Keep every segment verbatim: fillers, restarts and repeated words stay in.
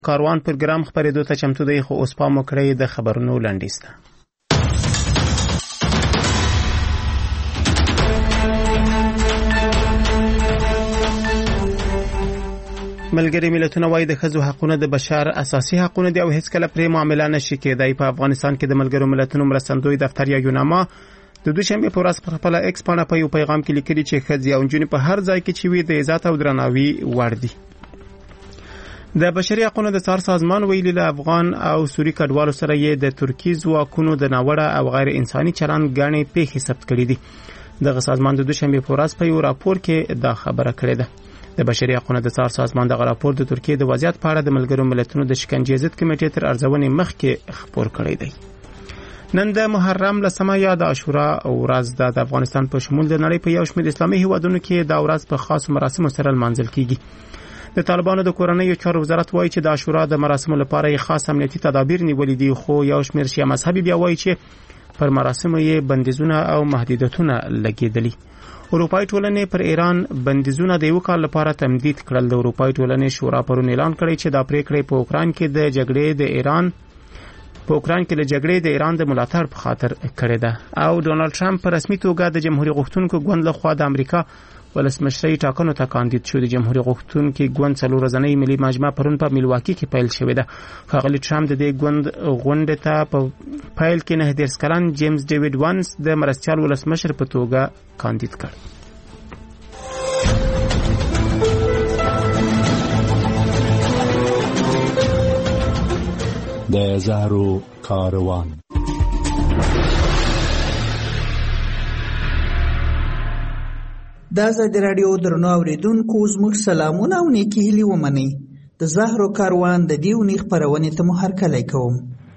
کاروان پروګرام خبرېدو ته چمتو دی، خو اوس پام وکړئ د خبرونو لنډیز ته. ملګري ملتونه وايي د ښځو حقونه د بشر اساسي حقونه دي او هیڅکله پرې معامله نشي کېدای. په افغانستان کې د ملګرو ملتونو مرستندوی دفتر یا یوناما د دوشنبه په ورځ په خپل ایکس باندې په یو پیغام کې لیکلي چې ښځې او نجونې په هر ځای کې چې وي د عزت او درناوي وړ دي. د بشري حقوقو د څار سازمان ویلي له افغان او سوري کډوالو سره یې د ترکی ځواکونو د ناوړه او غیر انساني چلند غاڼې پیښې ثبت کړې دي. دغه سازمان د دوشنبه په ورځ په یو راپور کې دا خبره کړې ده. د بشري حقوقو د څار سازمان دغه راپور د ترکیه د وضعیت په اړه د ملګرو ملتونو د شکنجې ضد کمیټې تر ارزونې مخکې خبر کړی دی. نن د محرم لسمه یا د عاشورا ورځ د افغانستان په شمول د نړۍ په یو شمېر اسلامي هیوادونو کې دا ورځ په خاصو مراسمو سره لمانځل کیږي. د طالبانو د کورنیو چارو وزارت وایي چې د عاشورا د مراسمو لپاره یې خاص امنیتي تدابیر نیولې دي، خو یو شمېر شیعه مذهبي بیا وایي چې پر مراسمو یې بندیزونه او محدودیتونه لګېدلي. اروپایي ټولنې پر ایران بندیزونه د یو کال لپاره تمدید کړل. د اروپایي ټولنې شورا پرون اعلان کړی چې دا پریکړه په اوکران کې د جګړې د ایران په اوکران کې د جګړې د ایران د ملاتړ په خاطر کړې ده. او ډونالد ټرمپ په رسمي توګه د جمهوریت غوښتونکو ګوند لخوا د امریکا ولسمشرۍ ټاکنو ته کاندید شو. د جمهوریت غوښتونکو ګوند څلور ورځنۍ ملي مجمع پرون په میلواکی کې پیل شوې ده. ښاغلي ټرمپ د دې ګوند غونډې ته په پیل کې نه دیرش کلن جیمز ډیوډ وانس د مرستیال ولسمشر په توګه کاندید کړ. د زهرو کاروان. دا زه د رادیو درنو اوریدونکو زموږ سلامونه او نیکی هیلې ومنئ. د زهرو کاروان د دې اونۍ خپرونې ته مو هرکلی کوم.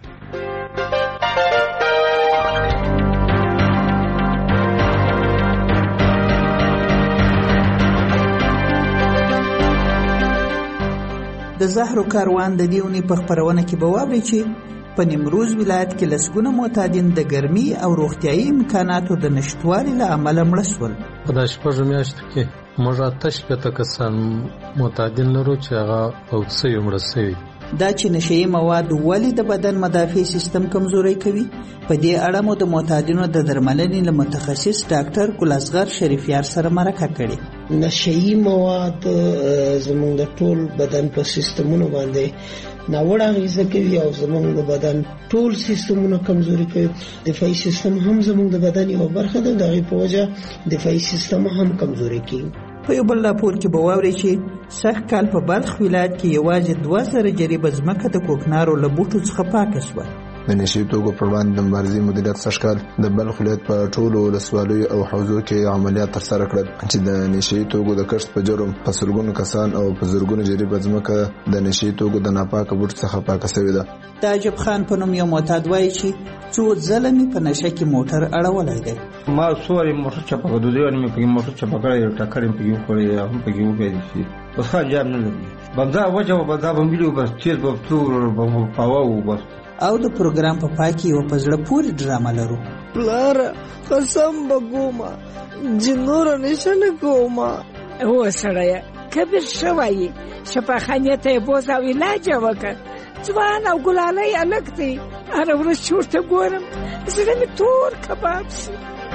د زهرو کاروان د دې اونۍ په خپرونه کې به واورئ چې په نیمروز ولایت کې لسګونه معتادین د ګرمي او روغتیایي امکاناتو د نشتوالي له امله مړه شول. په دا شپږو میاشتو کې موږ اته شپېته کسان معتادین لرو چې هغه فوت سوي مړه سوي. دا چې نشهیي مواد ولې د بدن مدافع سیستم کمزوری کوي، په دې اړه مو د معتادینو د درملنې له متخصص ډاکټر ګل اصغر شریفیار سره مرکه کړې. نشهیي مواد زموږ د ټول بدن په سیستمونو باندې ناوړه اغېزه کوي او زموږ د بدن ټول سیستمونه کمزوري کوي. دفاعي سیستم هم زموږ د بدن یوه برخه ده، د هغې په وجه دفاعي سیستم هم کمزوري کیږي. په یو بل راپور کې به واورئ چې سږ کال په بلخ ولایت کې یوازې دوه زره جریبه ځمکه د کوکنارو له بوټو څخه پاکه شوه. د نشهیي توکو پر وړاندې د مبارزې مدیریت سږ کال د بلخ ولایت په ټولو ولسوالیو او حوزو کې عملیات ترسره کړل چې د نشهیي توکو د کښت په جرم په سلګونو کسان او په زرګونو جریبه ځمکه د نشهیي توکو د ناپاکه بوټو څخه پاکه شوې ده. د عجب خان په نوم یو معتاد وایي چې څو ځله مې په نشه کې موټر اړولی دی. ما څو وارې موټر چپه کړ، دوه وارې مې پکې موټر چپه کړی، یو ټکر مې پکې وخوړی، هم پکې وبهېدل شي. اوس ښه انجام نه لري. بمدا وجه به دا به ملي بس تیز به تور به مو پاوه و بس. او د پروګرام په پای کې یو په زړه پورې ډرامه لرو. پلاره قسم به ګومه چې نوره نشه نه کومه. هو سړیه کبیر شوی شفاخانې ته یې بوځه او علاج یې وکړ. ځوان او ګلالی هلک دی، هره ورځ چې ورته ګورم زړه مې تور کباب شي.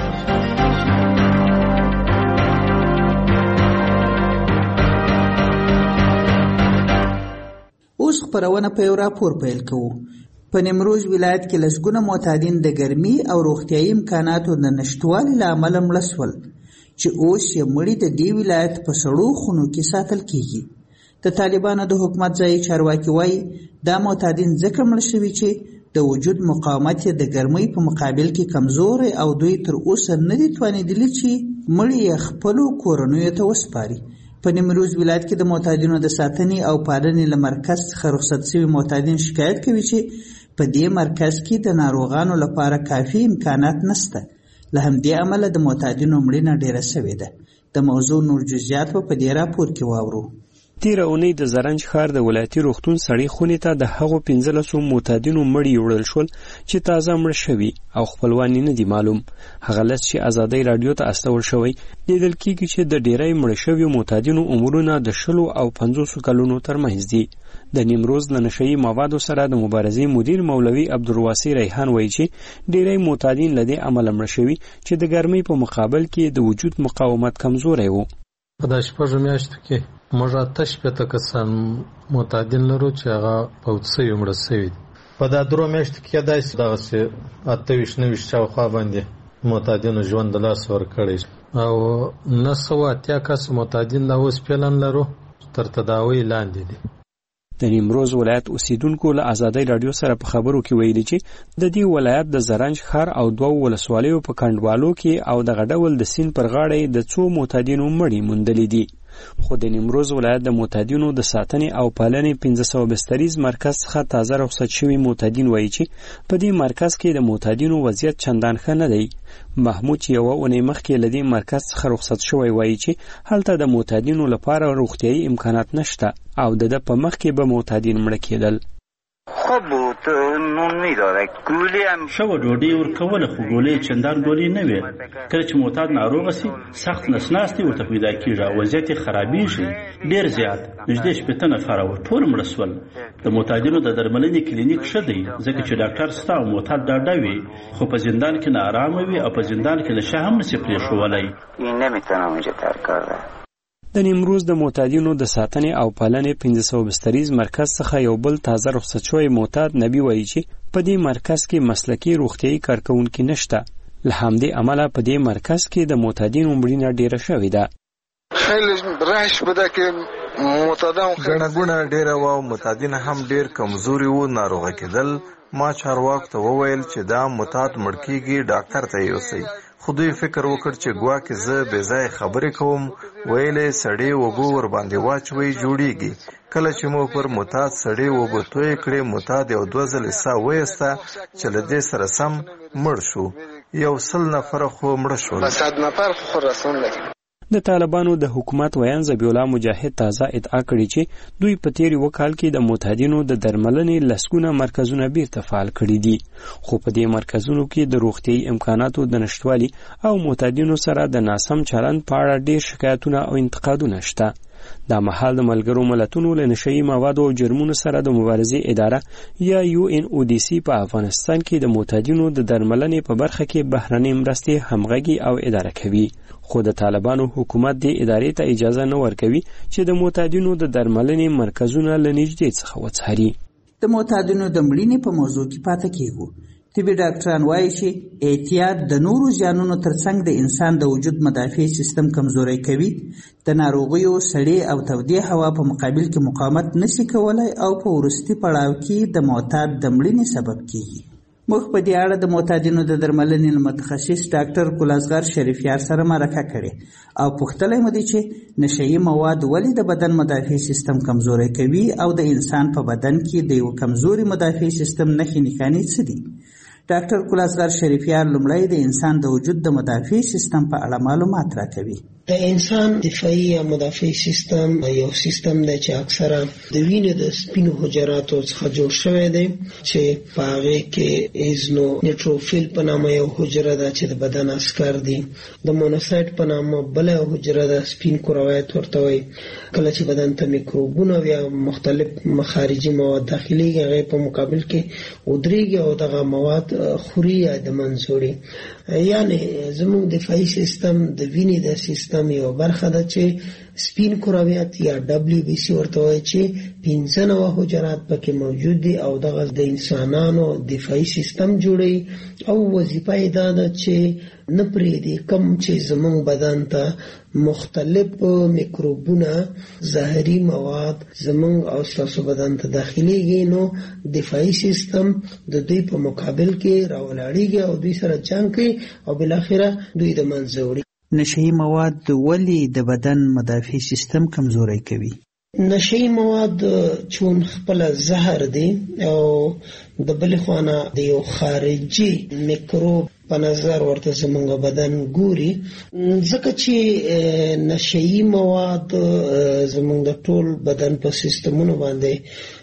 اوس خپرونه په یو راپور پیل کوو. په نیمروز ولایت کې لسګونه معتادین د ګرمي او روغتیایي امکاناتو د نشتوالي له امله مړه شول چې اوس یې مړي د دې ولایت په سړو خونو کې ساتل کیږي. د طالبانو د حکومت ځایي چارواکي وایي دا معتادین ځکه مړه شوي چې د وجود مقاومت یې د ګرمۍ په مقابل کې کمزوری او دوی تر اوسه نه دي توانېدلي چې مړي یې خپلو کورنیو ته وسپاري. په نیمروز ولایت کې د معتادینو د ساتنې او پالنې له مرکز څخه رخصت شوي معتادین شکایت کوي چې په دې مرکز کې د ناروغانو لپاره کافي امکانات نشته. له همدې امله د معتادینو مړینه ډیره شوې ده. د موضوع نور جزئیات په دې راپور کې واورو. تیره اونۍ د زرنج ښار د ولایتي روغتون سړې خونې ته د هغو پنځلسو معتادینو مړي وړل شول چې تازه مړه شوي او خپلوان یې نه دي معلوم. هغه لس چې ازادۍ راډیو ته استول شوی لیدل کېږي چې د ډیری مړه شویو معتادینو عمرونه د شلو او پنځوسو کلونو ترمنځ دي. د نیمروز له نشهیي موادو سره د مبارزې مدیر مولوي عبدالواسي ریحان وایي چې ډیری معتادین له دې امله مړه شوي چې د ګرمۍ په مقابل کې د وجود مقاومت کمزوری و. په دا شپږو میاشتو کې موږ اته شپېته کسان معتادین لرو چې هغه فوت سوي مړه سوي دي. په دا درو میاشتو کې داسې دغسې اته ویشت نهه ویشت شاوخوا باندې معتادینو ژوند د لاس ورکړی او نه سوه اتیا کس معتادین لا اوس فعلا لرو تر تداوی لاندې دي. د نیمروز ولایت اوسیدونکو له ازادۍ راډیو سره په خبرو کې ویلي چې د دې ولایت د زرنج ښار او دوو ولسوالیو په کنډوالو کې او دغه ډول د سیند پر غاړه د څو معتادینو مړي موندلي دي. خو د نیمروز ولایت د معتادینو د ساتنې او پالنې پنځه سوه بستریز مرکز څخه تازه رخصت شوي معتادین وایي چې په دې مرکز کې د معتادینو وضعیت چندان ښه نه دی. محمود چې یوه اونۍ مخکې له دې مرکز څخه رخصت شوی وایي چې هلته د معتادینو لپاره روغتیایي امکانات نشته او د ده په مخ کې به معتادین مړه کېدل. خوب بود نون میداره ګولې هم شوه ډوډۍ ورکوله خو ګولې چندان ګولې نه وې. کله چې معتاد ناروغه سي سخت نسناستې ورته پیدا کېږي او وضعیت یې خرابېږي ډېر زیات. نږدې شپېته نفره وو ټول مړه سول. د معتادینو د درملنې کلینیک ښه دی ځکه چې ډاکټر ستا او معتاد ډاډه وي خو په زندان کې ناارامه وي او په زندان کې نشه هم نسي پرېښولی. این نمیتونم اینجا ترک کرده. د نیمروز د معتادینو د ساتنې او پالنې پنځه سوه بستریز مرکز څخه یو بل تازه رخصت شوی معتاد نبی وایي چې په دې مرکز کې مسلکي روغتیایي کارکوونکي نشته. له همدې امله په دې مرکز کې د معتادینو مړینه ډیره شوې ده. خیلی رش بوده که معتادان ګڼه ګوڼه ډیره وه او معتادین هم ډیر کمزوري وو ناروغه کېدل. ما چارواکو ته وویل چې دا معتاد مړ کېږي ډاکټر ته یوسئ. خو دوی فکر وکړ چې ګواکې زه بې ځایه خبرې کوم. ویلې سړې اوبه ورباندې واچوئ جوړیږي. کله چې مو پر معتاد سړې اوبه تویې کړې معتاد یو دوه ځلې ساه ویسته چې له دې سره سم مړ شو. یو سل نفره خو مړه شول. صد نفر خو رسون لري. د طالبانو د حکومت ویان ذبیح الله مجاهد تازه ادعا کړې چې دوی په تیر یو کال کې د معتادینو د درملنې لسګونه مرکزونه بیرته فعال کړي دي. خو په دې مرکزونو کې د روغتیایي امکاناتو د نشتوالي او معتادینو سره د ناسم چلند په اړه ډېر شکایتونه او انتقادونه شته. دا مهال د ملګرو ملتونو له نشهیي موادو او جرمونو سره د مبارزې اداره یا یو ان او ډي سي په افغانستان کې د معتادینو د درملنې په برخه کې بهرنۍ مرستې همغږي او اداره کوي. خو د طالبانو حکومت دې ادارې ته اجازه نه ورکوي چې د معتادینو د درملنې مرکزونه له نږدې څخه وڅاري. د معتادینو د مړینې په موضوع کې پاتې کېږو. طبي ډاکټران وایي چې احتیاط د نورو زیانونو ترڅنګ د انسان د وجود مدافع سیستم کمزوری کوي. د ناروغیو سړې او تودې هوا په مقابل کې مقاومت نشي کولای او په وروستي پړاو کې د معتاد د مړینې سبب کیږي. موږ په دې اړه د معتادینو د درملنې متخصص ډاکټر کلاسګر شریفیار سره مرکه کړې او پوښتلی مو دي چې نشهیي مواد ولې د بدن مدافع سیستم کمزوری کوي او د انسان په بدن کې د یو کمزوري مدافع سیستم نښې نښانې څه دي. ډاکټر کلاسګر شریفیار لومړی د انسان د وجود د مدافع سیستم په اړه معلومات راکوي. د انسان دفاعي یا مدافع سیستم یو سیستم دی چې اکثرا د وینې د سپینو حجراتو څخه جوړ شوی دی چې په هغې کې ایزنو نیټروفیل په نامه یو حجره ده چې د بدن عسکر دي. د مونوسایټ په نامه بله یو حجره ده سپین کرویات ورته وایي. کله چې بدن ته میکروبونه یا مختلف خارجي مواد داخليږي هغې په مقابل کې ودرېږي او دغه مواد خوري یا د منځ وړي. یعنې زموږ دفاعي سیستم د وینې د سیستم یو برخه ده چې سپین کرویات یا دبلیو بی سی ورته وایي چې پنځه نوع حجرات پکې موجود دي او دغه د انسانانو دفاعي سیستم جوړوي او وظیفه یې دا ده چې نه پرېږدي کوم چې زموږ بدن ته مختلف میکروبونه زهري مواد زموږ او ستاسو بدن ته داخليږي نو دفاعي سیستم د دوی په مقابل کې راولاړېږي او دوی سره جنګ کوي او بالاخره دوی د منځه وړي. نشهیي مواد ولې د بدن مدافع سیستم کمزوری کوي؟ نشهیي مواد چون خپل زهر دي او د بلې خوانه د یو خارجي میکروب په نظر ورته زموږ بدن ګوري. ځکه چې نشهیي مواد زموږ د ټول بدن په سیستمونو باندې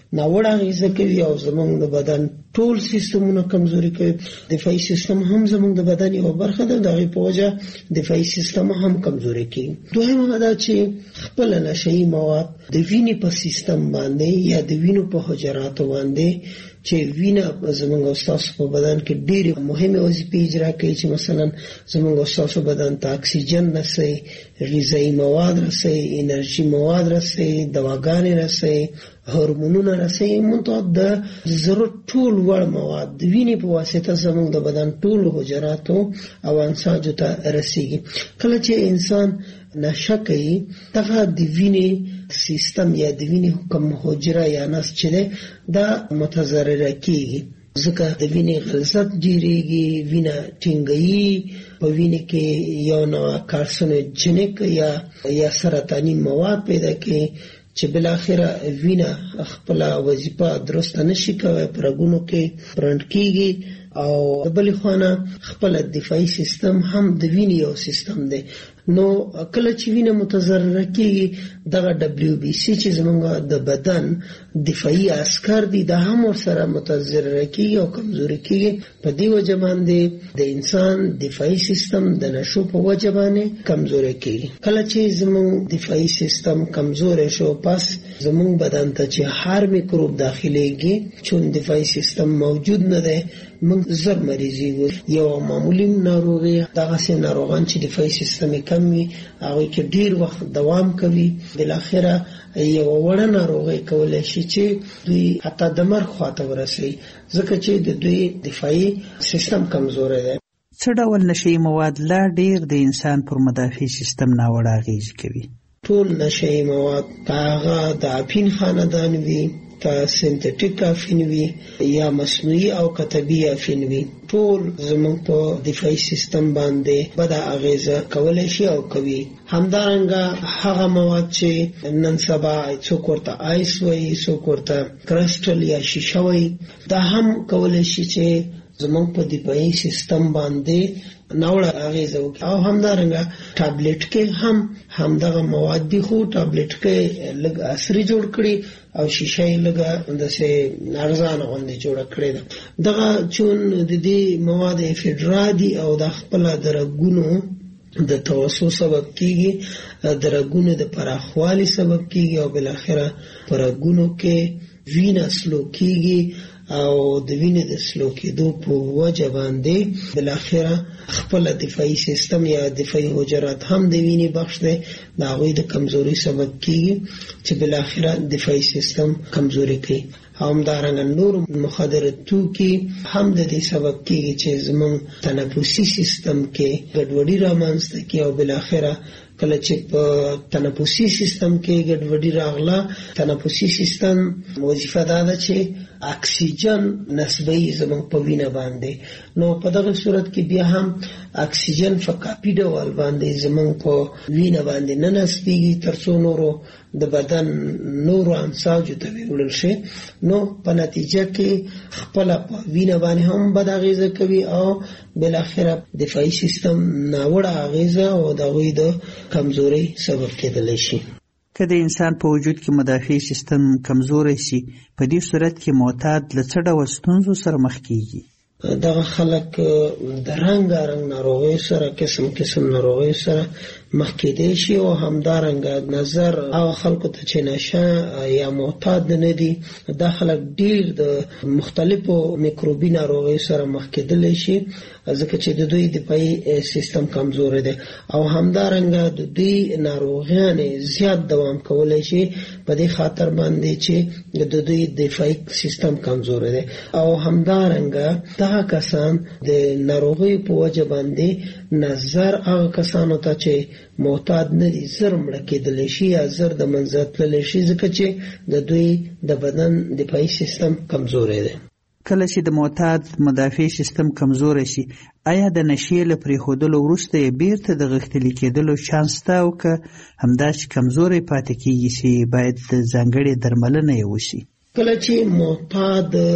ناوړه اغېزه کوي او زموږ د بدن ټول سیستمونه کمزوري کوي. دفاعي سیستم هم زموږ د بدن یو برخه ده، د هغې په وجه دفاعي سیستم هم کمزوري کوي. دویمه دا چې خپل نشهیي مواد د وینې په سیستم باندې یا د وینو په حجراتو باندې چې وینه زموږ او ستاسو په بدن کې ډېرې مهمې وظیفې اجرا کوي، چې مثلا زموږ او ستاسو بدن ته اکسیجن رسوي، غذایي مواد رسوي، انرژي مواد رسوي، دواګانې رسوي، هورمونونه رسوي، منتها د ضرورت ټول وړ مواد د وینې په واسطه زموږ د بدن ټولو حجراتو او انساجو ته رسیږي. کله چې انسان نشه کوي دغه د وینې سیستم یا د وینې کوم حجره یا نسج چې ده دا متضرره کیږي، ځکه د وینې غلظت ډیریږي، وینه ټینګوي، په وینې کې یو نوع کارسینوجنیک یا یا سرطاني مواد پیدا کوي چې بالاخره وینه خپل وظیفه درسته نشي کوي، په رګونو کې برند کیږي. او بلې خوانا خپل دفاعي سیستم هم د وینې یو سیستم دی. نو کله چې وینه متضرره کیږي دغه دبلیو بی سی چې زمونږ د بدن دفاعي عسکر دي دا هم ورسره متضرره کیږي او کمزوري کیږي. په دې وجه باندې د انسان دفاعي سیستم د نشو په وجه باندې کمزوري کیږي. کله چې زمونږ دفاعي سیستم کمزوري شو پس زمونږ بدن ته چې هر میکروب داخليږي چون دفاعي سیستم موجود نه دی موږ زر مریضي وي. یو معمولی ناروغي دغه سي ناروغان چې دفاعي سیستم کم وي هغه کې ډیر وخت دوام کوي، بل اخره یو وړه ناروغي کولای شي چې دوی حتی د مرګ خواته ورسي، ځکه چې د دوی دفاعي سیستم کمزوري دی. څه ډول نشهیي مواد لا ډیر د انسان پر مدافع سیستم ناوړه اغېز کوي؟ ټول نشهیي مواد هغه د اپین خاندان وي، کا سنتیټیک افین وي یا مصنوعي او کتبي افین وي، ټول زموږ په دفاعي سیستم باندې بد اغیزه کولای شي او کوي. همدارنګه هغه مواد چې نن سبا څوک ورته آیس وایي، څوک ورته کرسټل یا شیشه وایي، دا هم کولای شي چې زموږ په دفاعي سیستم باندې ناوړه اغیزه وکړي. او همدارنګه ټابلیټ کې هم همدغه مواد دي، خو ټابلیټ کې لږ عصري جوړ کړي او شیشه یې لږه داسې ارزانه غوندې جوړه کړې ده. دغه چون د دې مواد افیډرا دي او د خپله د رګونو د توسع سبب کیږي، د رګونو د پراخوالي سبب کیږي او بالاخره په رګونو کې وینه سلو کیږي او د وینې د سلو کېدو په وجه باندې بالاخره خپل دفاعي سیستم یا دفاعي حجرات هم د وینې بخش دی، د هغوی د کمزوري سبب کیږي چې بالاخره دفاعي سیستم کمزوري کوي. همدارنګه نور مخدر توکي هم د دې سبب کیږي چې زموږ تنفسي سیستم کې ګډوډي رامنځته کوي او بالاخره کله چې په تنفسي سیستم کې ګډوډي راغله، تنفسي سیستم وظیفه دا ده چې اکسیجن نسبی زموږ په وینه باندې، نو په دغه صورت کې بیا هم اکسیجن په کاپي ډول باندې زموږ په وینه باندې نه نسبیږي تر څو نورو د بدن نورو انساجو ته وړل شي، نو په نتیجه کې خپل په وینه باندې هم بد اغیزه کوي او بالاخره دفاعي سیستم ناوړه اغیزه او دغوی د کمزوري سبب کېدلی شي. که د انسان په وجود کې مدافع سیستم کمزوری شي په دې صورت کې معتاد له څه ډول ستونزو سره مخ کیږي؟ دغه خلک د رنګارنګ ناروغیو سره قسم قسم ناروغیو سره مخ کېدی شي او همدارنګه نظر هغه خلکو ته چې نشه یا معتاد نه دي دا خلک ډیر د مختلفو میکروبي ناروغیو سره مخ کېدلی شي ځکه چې د دوی دفاعي سیستم کمزوری دی او همدارنګه د دوی ناروغیانې زیات دوام کولی شي په دې خاطر باندې چې د دوی دفاعي سیستم کمزوری دی او همدارنګه دغه کسان د ناروغیو په وجه باندې نظر هغه کسانو ته چې معتاد نه دي زر مړه کېدلی شي یا زر د منځه تللی شي ځکه چې د دوی د بدن دفاعي سیستم کمزوری دی. کله چې د معتاد مدافع سیستم کمزوری شي آیا د نشې له پرېښودلو وروسته یې بیرته د غښتلي کېدلو چانس شته او که همداسې کمزوری پاتې کېږي چې باید ځانګړې درملنه یې وشي؟ کله چې معتاد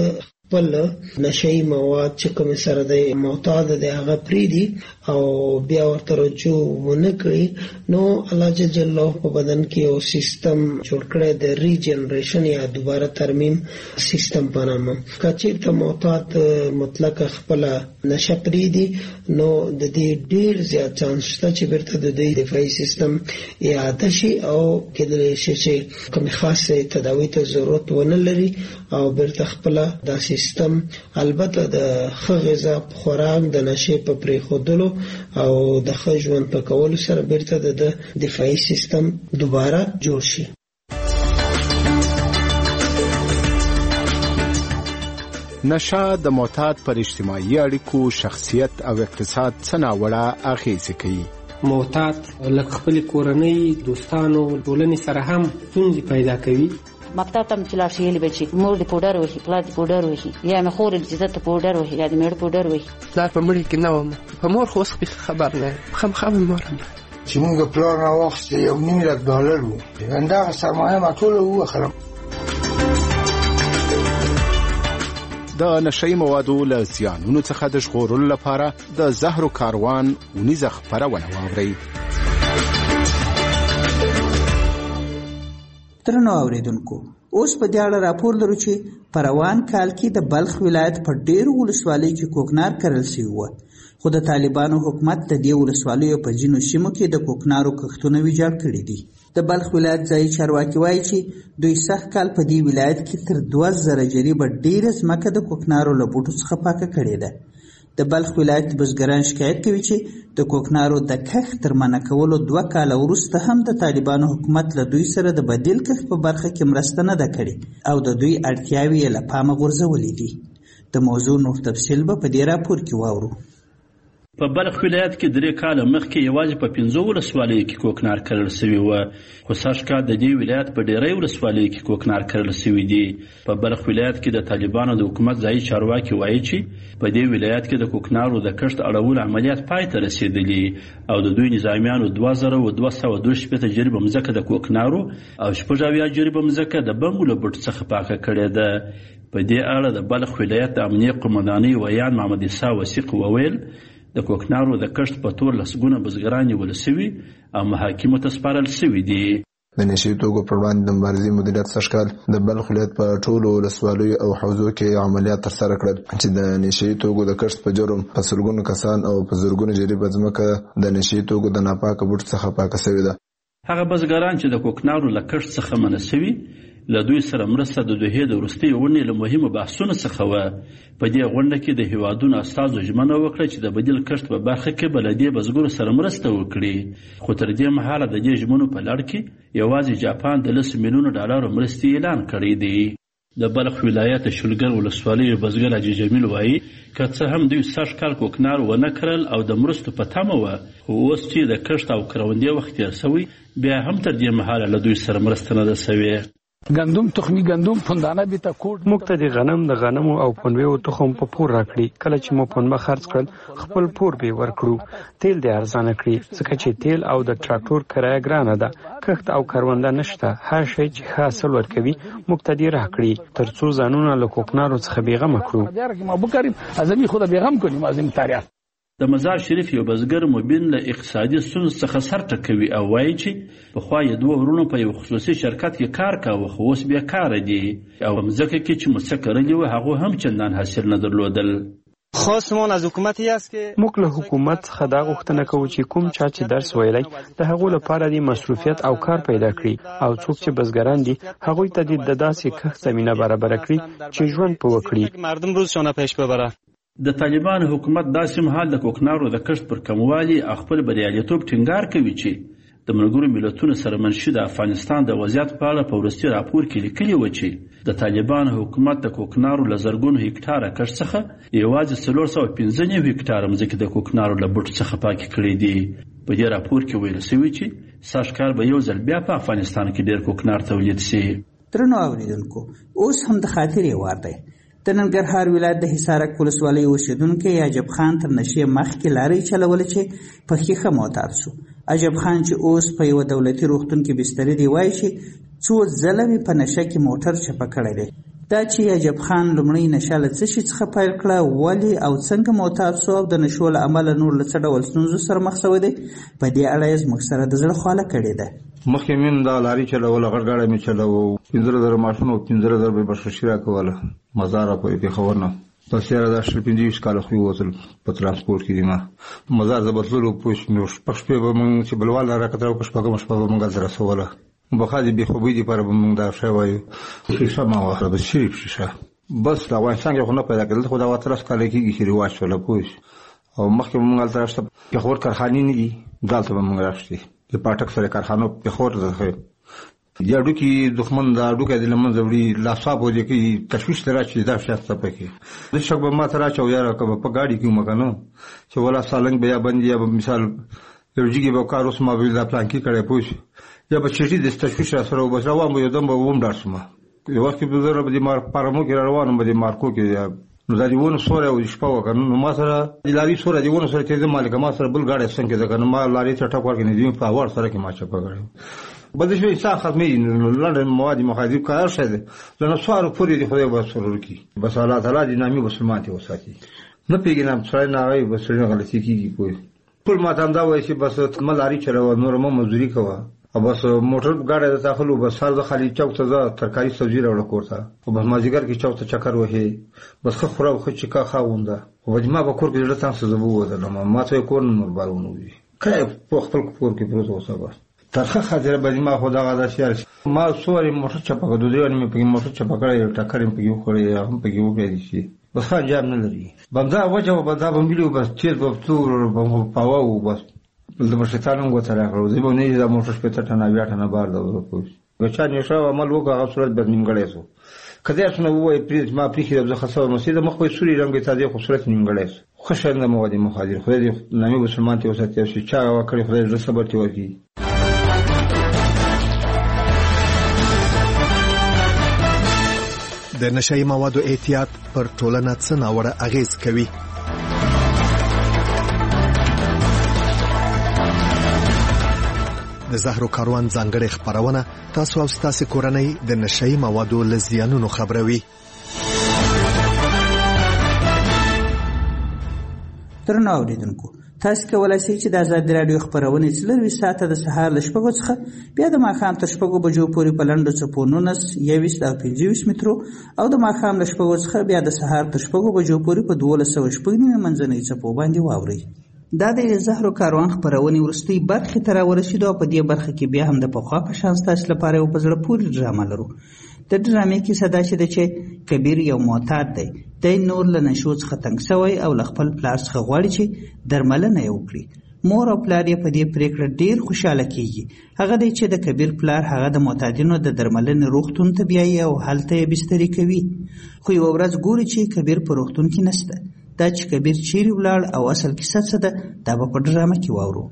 خپل نشئی مواد چې کوم سره د معتاد دی هغه پریدي او بیا ورته رجوع ونه کوي، نو الله جل جلاله په بدن کې یو سیستم جوړ کړی د ریجنریشن یا دوباره ترمیم سیستم په نامه. که چېرته معتاد مطلق خپل نشه پریدي نو د دې ډېر زیات چانس شته چې بیرته د دې دفاعي سیستم اعاده شي او کېدلی شي چې کوم خاصه تداوی ته ضرورت ونه لري او بیرته خپل دا سیستم البته د ښه غذا خوراک د نشې په پرېښودلو او د ښه ژوند په کولو سره بیرته د دفاعي سیستم دوباره جوړ شي. نشه د معتاد پر اجتماعي اړیکو، شخصیت او اقتصاد څه ناوړه اغېزې کوي. معتاد لکه خپل کورنۍ، دوستانو، ټولنې سره هم ستونزې پیدا کوي. مکتب ته چې لاړ شي یې به چې مور دې پوډر وهي، پلار دې پوډر وهي، یا مې خور دې چې ته پوډر وهي، یا دې مېړه پوډر وهي. پلار په مړي کې نه وم، په مور خو اوس خبر نه یم، خامخا مې مور هم چې موږ پلار راواخیستې یو نیم لک ډالر وو، همدغه سرمایه ما ټوله ووخلم. د نشئی موادو له زیانونو څخه د ژغورلو لپاره د زهرو کاروان اونیزه خپرونه واورئ. درنو اوریدونکو، اوس په دې اړه راپور لرو چې په روان کال کې د بلخ ولایت په ډېرو ولسوالیو کې کوکنار کرل شوي وو، خو د طالبانو حکومت د دې ولسوالیو په ځینو سیمو کې د کوکنارو کښتونه ویجاړ کړي دي. د بلخ ولایت ځایي چارواکي وایي چې دوی سږ کال په دې ولایت کې تر دوه زره جریبه ډېره ځمکه د کوکنارو له بوټو څخه پاکه کړې ده. د بلخ ولایت بزګران شکایت کوي چې د کوکنارو د کښت تر منع کولو دوه کاله وروسته هم د طالبانو حکومت له دوی سره د بدیل کښت په برخه کې مرسته نه ده کړې او د دوی اړتیاوې یې له پامه غورځولې دي. د موضوع نور تفصیل به په دې راپور کې واورو. په بلخ ولایت کې درې کاله مخکې یوازې په پنځو ولسوالیو کې کوکنار کرل شوي وو، خو سږ کال د دې ولایت په ډېری ولسوالیو کې کوکنار کرل شوي دي. په بلخ ولایت کې د طالبانو د حکومت ځایي چارواکي وایي چې په دې ولایت کې د کوکنارو د کښت اړولو عملیات پای ته رسېدلي او د دوی نظامیانو دوه زره دوه سوه دوه شپېته جریبه مځکه د کوکنارو او شپږ اویا جریبه مځکه د بنګو له بوټو څخه پاکه کړې ده. په دې اړه د بلخ ولایت د امنیې قومندانۍ ویان محمد عیسی وثیق وویل د کوکنارو د کښت په تور لسګونه بزګران نیول شوي او محاکمو ته سپارل شوي دي. د نشي توکو پر وړاندې د مبارزې مدیریت سږ کال د بلخ ولایت په ټولو ولسوالیو او حوزو کې عملیات ترسره کړل چې د نشي توکو د کښت په جرم په سلګونو کسان او په زرګونو جریبه ځمکه د نشي توکو د ناپاکه بوټو څخه پاکه شوې ده. هغه بزګران چې د کوکنارو له کښت څخه منع شوي له دوی سره مرسته د دوحې د وروستۍ غونډې له مهمو بحثونو څخه وه. په دې غونډه کې د هیوادونو استازو ژمنه وکړه چې د بدیل کښت په برخه کې به له دې بزګرو سره مرسته وکړي، خو تر دې مهاله د دې ژمنو په لړ کې یوازې جاپان د لس میلیونو ډالرو مرستې اعلان کړی دی. د بلخ ولایت شولګر ولسوالیو بزګر حاجي جمیل وایي که څه هم دوی سږ کال کوکنار ونه کرل او د مرستو په تمه وه، خو اوس چې د کښت او کروندې وخت تېر شوی بیا هم تر دې مهاله له دوی سره مرسته نه ده شوې. گندم تخمی گندم پوندانه بیتا کوډ موږ ته د غنم د غنمو او پنبهو تخم په پور راکړي. کله چې مو پنبه خرڅ کړل خپل پور به ورکړو. تیل دې ارزانه کړي ځکه چې تیل او د ټراکټور کرایه ګرانه ده. کښت او کرونده نشته. هر شی چې حاصل ورکوي موږ ته دې راکړي ترڅو ځانونه له کوکنارو څخه بېغمه کړو. ما بکریم ازمی خود بېغم کنیم ازم تاریخ. د مزار شریف یو بزګر مبین له اقتصادي ستونزو څخه سر ټکوي او وایي چې پخوا یې دوه ورونو په یو خصوصي شرکت کې کار کاوه خو اوس بېکاره دي او مځکه کې چې مو څه کرلي وه هغو هم چندان حاصل نه درلودل. خواستمان از حکومتی است که موږ له حکومت څخه دا غوښتنه کوو چې کوم چا چې درس ویلی د هغو لپاره د مصروفیت او کار پیدا کړي او څوک چې بزګران دي هغوی ته د داسې کښت زمینه برابره کړي چې ژوند په وکړي. مردم روزشانه پیش ببره. د طالبان حکومت داسې مهال د کوکنارو د کښت پر کموالي او خپل بریالیتوب ټینګار کوي چې د ملګرو ملتونو سره منشي د افغانستان د وضعیت په اړه په وروستي راپور کې لیکلي و چې د طالبان حکومت د کوکنارو له زرګونو هکټاره کښت څخه یوازې څلور سوه پنځه نوي هکټاره مځکې د کوکنارو له بوټو څخه پاکې کړې دي. په دې راپور کې ویل شوي چې سږ کال به یو ځل بیا په افغانستان کې ډېر کوکنار تولید شي. درنو اوریدونکو، اوس هم د خاطرې وار دی. د ننګرهار ولایت د حصارک ولسوالۍ اوسېدونکی عجب خان تر نشې مخکې لارې چلوله چې په ښیښه معتاد شو. عجب خان چې اوس په یوه دولتي روغتون کې بستري دی وایي چې څو ځله مې په نشه کې موټر چپه کړی دی. دا چې عجب خان لومړی نشه له څه شي څخه پیل کړه، ولې او څنګه معتاد سو او د نشو له امله نور له څه ډول ستونزو سره مخ سوی دی، په دې اړه یې زموږ سره د زړه خواله کړې ده. مخکې مې دا لاري چلوله، غټ ګاډی مې چلوه، پنځه زره ماشین او پنځه زره به بشرشي راکوله مزار پورې پېښور نه. تاسې دا شل پنځه ویشت کاله خو ووتل په ترانسپورټ کې دي. ما مزار زه بتللو پوه شوم، شپږ شپې به مونږ چې بلوال را راکتل په شپږمه شپه به مونږ هلته رسوله. بخا دې بېخوبۍ دپاره به مونږ دا شی وایو. ښیښه ما واخله، د شریف ښیښه بس د افغانستان کې خو نه پیدا کېدل، خو دا اتلس کاله کېږي چې رواج شوله پوه شو. او مخکې به مونږ هلته راشته پېښور کارخانې نه دي، دلته به مونږ راشتې د پاټک سره کارخانو پېښور ته ښه دې هډوکي دښمن دا هډوکی دې له منځه وړي، لاساب ودې کوي، تشویش ته راچي دا شی څه پکې. زه شک به ما ته راچو یاره که به په ګاډي کې وم که نه چې ولا سالنګ به یا بند یا به مثال یو جګې به کار اوس ما به دا پلان کې کړی پوه شو، یا به چټي د تشویش را سره بس روان به یو دم به وم ډار شوم. یو وخت کې به زه به د پارمو کې را روان وم، به د مارکو کې نو دا د ونو سوری او د شپه وه که نو ما سره د لاري سوری د ونو سره تېزه مالکه ما سره بل ګاډی څنګ کې ده که نه ما لارې ته ټک ورکړې نظیم په هوار سره کې ما چپه کړی. بل شوی انسان ختمېږي، لنډ مواد مخادر کار شی دی له نسوارو پورې د خدای به سرور کړي. بس الله تعالی دې نامي مسلمان ته وساتي. نه پېږېنم سړی نه هغوی به سړي غلطي کېږي پوه. ټول ما ته همدا وایي چې بس مه لاري چلوه، نوره مه مزدوري کوه، او بس موټر ګاډی ته داخلو، بس سر زه خالي چوک ته ځه ترکاري سبزي راوړه کور ته، او بس مازدیګر کې چوک ته چکر وهې، بس ښه خوره او ښه چکه ښه اغونده. خو به ما به کور کې زړه تام څه زه به ووتلم، ما ته یې کور نه نور بار ونه وي کله په خپل کور کې پروت اوسه. بس ترخه خاطره به ما خو دغه داسې یار ما سوري موټر چپه کړه، دوه درې مې پکې موټر چپه کړی، یو ټکر مې پکې وخوړی، هم پکې وکړی دي چې بس ښه انجام نه لري. بمدا وجه به دا به ملي بس تېز به تور به پاوه و بس د مشرتان هم ګوته راکړه. زه به نه دا موټر شپېته ټنه اویا ټنه بار ده پوه شو. که چا نشه عمل وکړه هغه صورت به نیمګړی شو. که دې څونه ووایي پرې ما پرېښي ده زه خسه وم د مخ به یې سوري رنګ یې تازه خو صورت نیمګړی شو. ښه شی نه مواد مخادر خدای دې نامي مسلمان ته وساتي او چې چا هغه کړي خدای زړه صبر ته ورکړي. د نشهیي موادو احتیاط پر ټولنه څه ناوړه اغېز کوي؟ د زهرو کاروان ځانګړې خپرونه تاسو او ستاسو کورنۍ د نشهیي موادو له زیانونو خبروي. درنو اوریدونکو، تاسو کولای شئ چې د ازادي راډیو خپرونې څلرویشت ساعته د سهار له شپږو څخه بیا د ماښام تر شپږو بجو پورې په لنډو څپو نولس، یوویشت او پنځه ویشت مترو او د ماښام له شپږو څخه بیا د سهار تر شپږو بجو پورې په دولس سوه شپږ نیمې منځنۍ څپو باندې واورئ. دا د زهرو کاروان خپرونې وروستۍ برخې ته راورسېدو او په دې برخه کې بیا هم د پخوا په شان ستاسو لپاره یو په زړه پورې ډرامه لرو. د ډرامې کیسه دا چې ده چې کبیر یو معتاد دی، دی نور له نشو څخه تنګ سوی او له خپل پلار څخه غواړي چې درملنه یې وکړي. مور او پلار یې په دې پریکړه ډیر خوشحاله کیږي. هغه دی چې د کبیر پلار هغه د معتادینو د درملنې روغتون ته بیایي او هلته یې بستري کوي. خو یوه ورځ ګوري چې کبیر په روغتون کې نشته. دا چې کبیر چیرې ولاړ او اصل کیسه څه ده دا به په ډرامه کې واورو.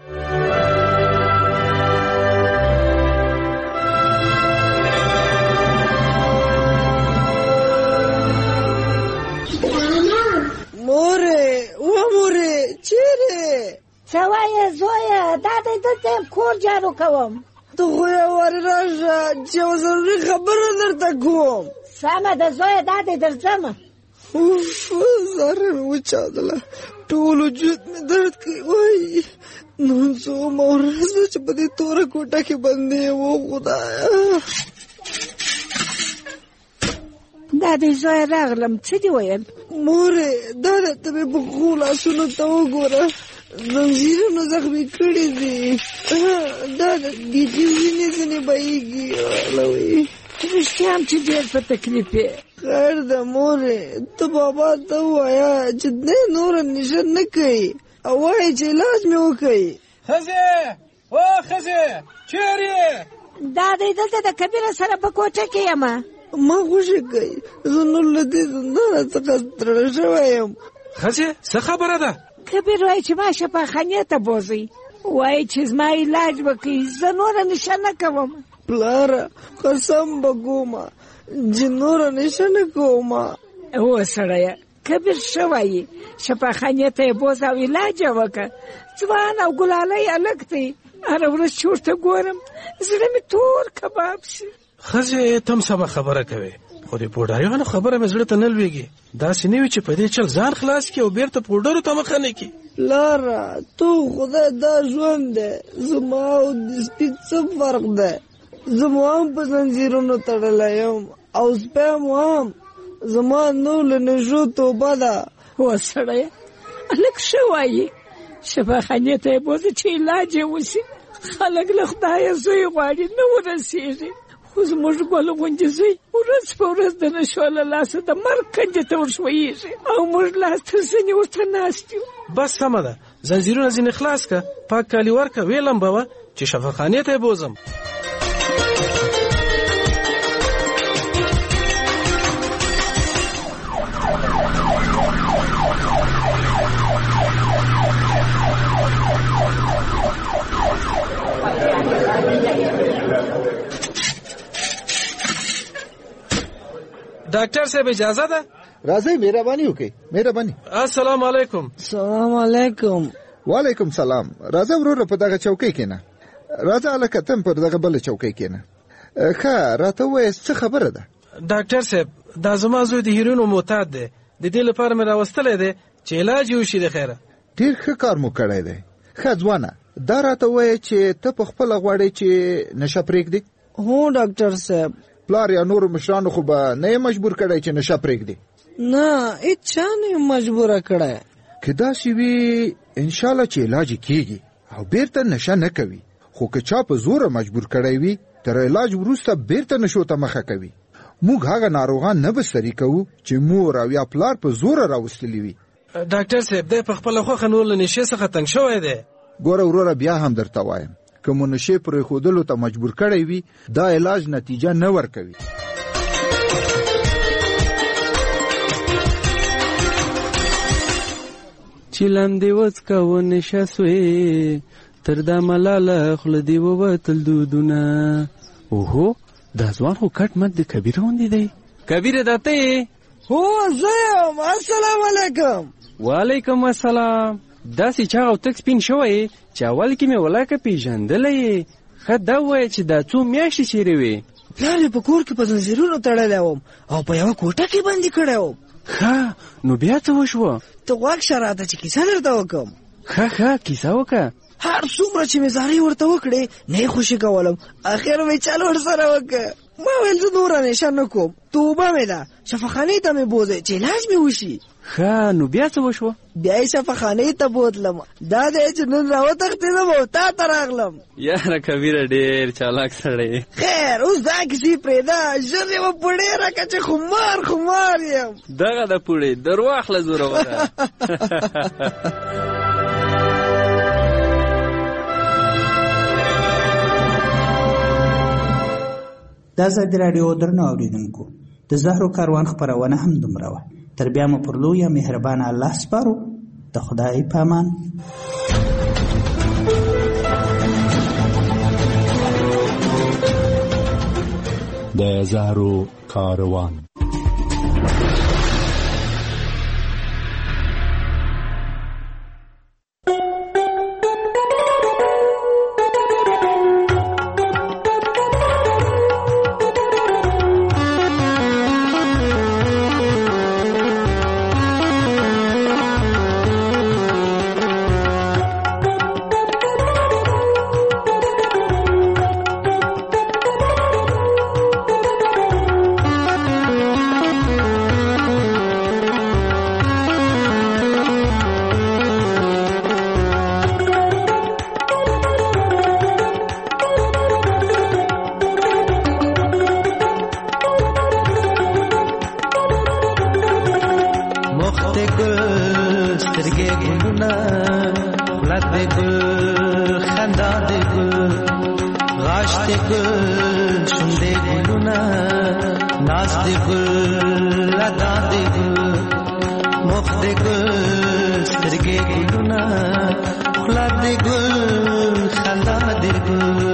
مورې و مورې چیرې څه وایې زویه؟ دا دی دلته کور جارو کوم. ته خو یې ور راشه چې یوه ضروري خبره درته کوم. سمه ده زویه، دا دی درځمه. اوف زهره مې وچاودله، ټول وجود مې درد کوي. وایي نن څومره ورځ ده چې په دې توره کوټه کې بندي یم. و خدایه دا دی زویه راغلم. څه دې ویل؟ مورې دا درته مې په ښو لاسونو ته وګوره، زنځیرونو زخمي کړي دي. دا بیخي وینې ځینې بهیږي. والوی رښتیا هم چې ډېر په تکلیف یې. خیر ده مورې، ته بابا ته ووایه چې دی نوره نشه نه کوي او وایي چې علاج مې وکوي. ښځې او ښځې چیرې یې؟ دا دی دلته د کبیره سره په کوټه کې یم. ما خوشي کوي، زه نور له دې زندانه څخه ستړی شوی یم. ښځې څه خبره ده؟ کبیر وایي چې ما شفاخانې ته بوځئ، وایي چې زما علاج وکړي، زه نوره نشه نه کوم. پلاره قسم به کومه چې نوره نشه نه کومه. هو سړیه، کبیر ښه وایي، شفاخانې ته یې بوځه او علاج یې وکړه. ځوان او ګلالی هلک دی، هره ورځ چې ورته ګورم زړه مې تور کباب شي. ښځې ته هم سمه خبره کوې، خو د پوډریانو خبره مې زړه ته نه لوېږي. داسې نه وي چې په دې چل ځان خلاص کړي او بیرته پوډرو ته مخه نه کړي. لاره تو خدای دا ژوند دی، زما او د سپي څه فرق دی؟ زما هم په زنځیرونو تړلی یم او سپی هم. زما نو له نژو توبه ده. هو سړیه هلک ښه وایي، شفاخانې ته یې بوځه چې علاج یې وشي. خلک له خدایه زوی غواړي نه ورسېږي، خو زموږ ګل غوندې زوی ورځ په ورځ د نشو له لاسه د مرګ کنجې ته ورښویېږي او موږ لاس تر زنې ورته ناست یو. بس سمه ده، زنځیرونه ځینې خلاص که، پاک کالي ورکه، ویې لمبوه چې شفاخانې ته یې بوځم. ډاکټر صاحب اجازه ده؟ راځئ، مهرباني وکړئ. مهرباني. السلام علیکم. سلام علیکم. وعلیکم سلام. راځه وروره په دغه چوکۍ کېنه. راځه هلکه ته پر دغه بله چوکۍ کېنه. ښه راته ووایه څه خبره ده؟ ډاکټر صاحب دا زما زوی د هیروینو معتاد دی، د دې لپاره مې راوستلی دی چې علاج یې وشي. د خیره ډېر ښه کار مو کړی دی. ښه ځوانه دا راته ووایه چې ته په خپله غواړې چې نشه پرېږدې؟ هو ډاکټر صاحب. پلار یا نورو مشرانو خو به نه یې مجبور کړی چې نشه پرېږدې؟ نه هېچا نه یې مجبوره کړی. که داسې وي انشاءالله چې علاج یې کېږي او بیرته نشه نه کوي، خو که چا په زوره مجبور کړی وي تر علاج وروسته بیرته نشو ته مخه کوي. موږ هغه ناروغان نه بستري کوو چې مور او یا پلار په زوره راوستلي وي. ډاکټر صاحب دی په خپله خوښه نور له نشې څخه تنګ شوی دی. ګوره وروره بیا هم درته وایم که مو نشې پرېښودلو ته مجبور کړی وي دا علاج نتیجه نه ورکوي. چې لاندې وڅکه ونشه سوې تر دا ملاله خوله دې ووتل دودونه. اوهو دا ځوان خو کټ مټ د کبیر غوندې دی. کبیره دا ته یې؟ هو زه یم. السلام علیکم. وعلیکم السلام. داسې چاغ او تک سپین شوی چې اول کې مې ولاکه پېژندلی یې. ښه دا ووایه چې دا څو میاشتې چیرې وې؟ پلار یې په کور کې په زنځیرونو تړلی وم او په یوه کوټه کې بندي کړی وم. ښه نو بیا څه وشوه؟ ته غوږ شه راته چې کیسه درته وکړم. ښه ښه کیسه وکړه. هر څومره چې مې زارۍ ورته وکړې نه یې خوشي کولم، اخر مې چل ورسره وکړه. ما ویل زه نوره نشه نه کوم، توبه مې ده، شفاخانې ته مې بوځئ چې علاج مې وشي. ښه نو بیا څه وشوه؟ بیا یې شفاخانې ته بوتلم. دا دی چې نن راوتښتېدم او تا ته راغلم. یاره کبیره ډېر چالاک سړی. خیر اوس دا کیسې پرېږده، ژر یې وپوړې راکړه چې خمار خمار یم. دغه د پوړې در واخله زوروره. د ازادي راډیو درنو اورېدونکو د زهرو کاروان خپرونه هم دومره وه. تر بیا مو پر لویه مهربانه الله سپارو. د خدای په امان. د زهرو کاروان. ګل خلا دې ګل خندا دې ګل